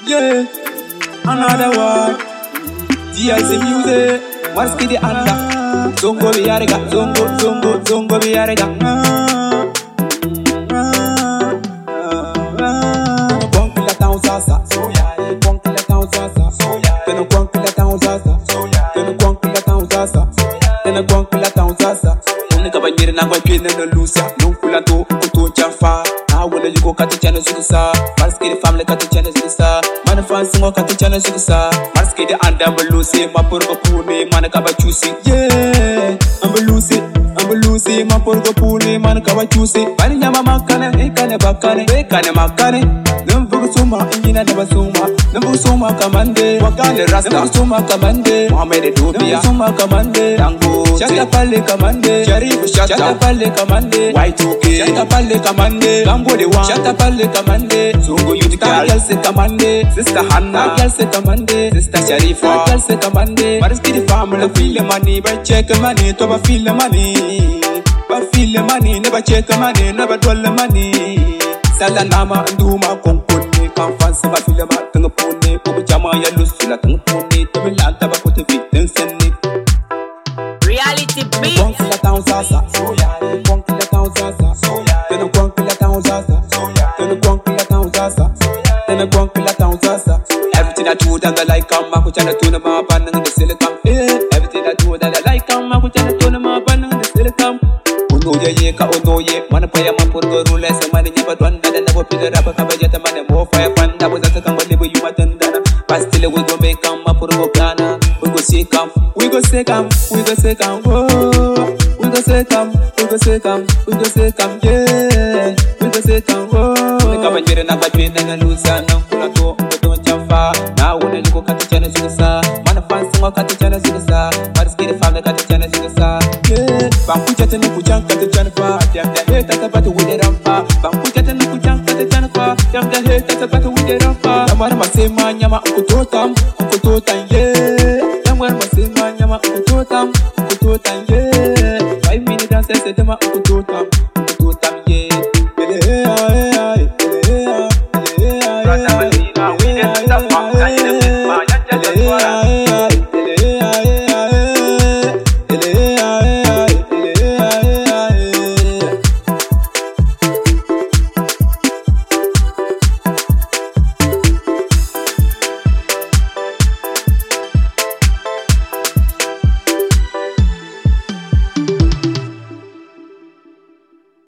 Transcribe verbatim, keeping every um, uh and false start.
Yeah, another one. G I C music. Maski the anda. Zongo biarega. Zongo, zongo, zongo biarega. Bonki la town sasa. Bonki la town sasa. Tena bonki la town sasa. Tena bonki la town sasa. Tena bonki la town sasa. Unika banyere na kwa kene no lusa. Nunkula to kuto chafa. Na wala yuko kati chane sukisa. Maski the family kati chane sukisa. Mana fansi ngo kati chane sukisa. Maski the anda belusi. Mapurgo pune mana kaba chusi. Yeah, I'm belusi. I'm belusi. Mapurgo pune mana kaba chusi. Bani nyama makane. Ekane bakane. Ekane makane. Nambugu suma ingina neba suma. Nambugu suma kamande. Wakane rasta. Nambugu suma kamande. Mohamed Dubia. Nambugu suma kamande. Tango. Shaka pale kamande. Sharifu shata. Shata pale kamande. Y two K. Shata pale kamande. Gambo de one. Shata pale kamande. Zungu youth girl. Girl se kamande. Sister Hanna. Girl se kamande. Sister Sharifa. Girl se kamande. Mariski the family feel the money. But check the money. To ba feel the money. Ba feel the money. Never check the money. Never dwell the money. Sala nama nduma konkone. Kamfansi ba feel the money. Tunga pone. Pugu jama ya lusula. Tunga pone. Tumilanta ba kote fit. Denseni. Reality beat. Bonki la town sasa. Bonki la town sasa. Tena bonki la town sasa. Tena bonki la town sasa. Tena bonki la town sasa. Everything I do that I like, I'm a kuchana tuna ma banang the silicon. Everything I do that I like, I'm a kuchana tuna ma banang the silicon. Uno ye ye ka uno ye. Mana paya man purgo rule se mani nyaba twanda na bo pida rapa kabajata mane mo fire panda bo zata kamba libu yuma tandana. Pastile we go make am ma purgo plana. We go see come, we go see come, we go see come. Oh, we go see come, we go see come, we go see come. Yeah, we go see come. Oh, nika banjere na bajwe na lusa na kula to to chafa. Na wone liko kati chane sugasa. Mana fansi ngo kati chane sugasa. Mariski the family kati chane sugasa. Yeah, bankuja tena kuchang kati chane fa. Jam da heta tapatu wide rampa. Bankuja tena kuchang kati chane fa. Jam da heta tapatu wide rampa. Namara masema nyama ukutotam, ukutotam yeah. Namara masema nyama ukutotam, ukutotam yeah. Five minutes dance se dema ukutotam.